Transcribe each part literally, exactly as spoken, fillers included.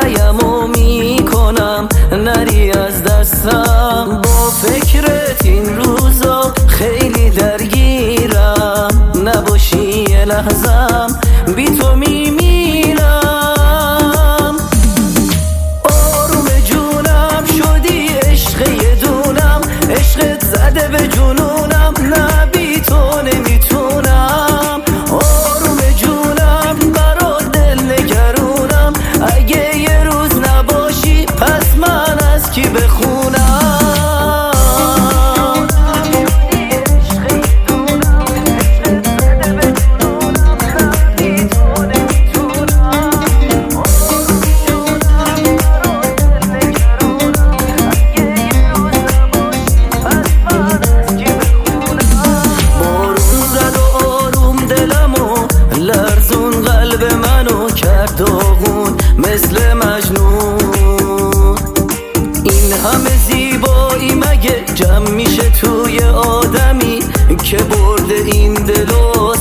سعیمو میکنم نری از دستم. با فکرت این روزا خیلی درگیرم، نباشی یه لحظم بی تو میمیرم. آروم جونم شدی عشق یه دونم، عشقت زده به جنونم، نه بی تو نمیتونم. آروم جونم برات دل نگرونم، اگه یه روز نباشی پس من از کی بخونم؟ لرزون قلب منو کرد داغون مثل مجنون. این همه زیبایی مگه جمع میشه توی آدمی که برده این دل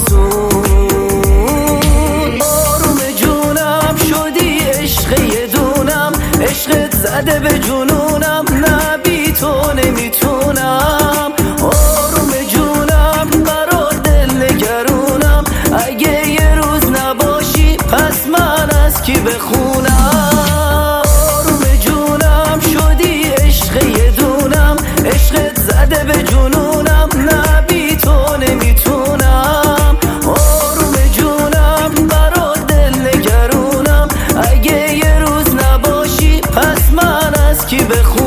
آسون؟ آروم جونم شدی عشق یه دونم، عشقت زده به جنونم، نه بی تو نمیتونم. آروم جونم برات دل نگرونم، اگه یه روز نباشی پس من از کی بخونم؟ آروم جونم شدی عشق یه دونم، عشقت زده به جنونم، نه بی تو نمیتونم. آروم جونم برات دل نگرونم، اگه یه روز نباشی پس من از کی بخونم؟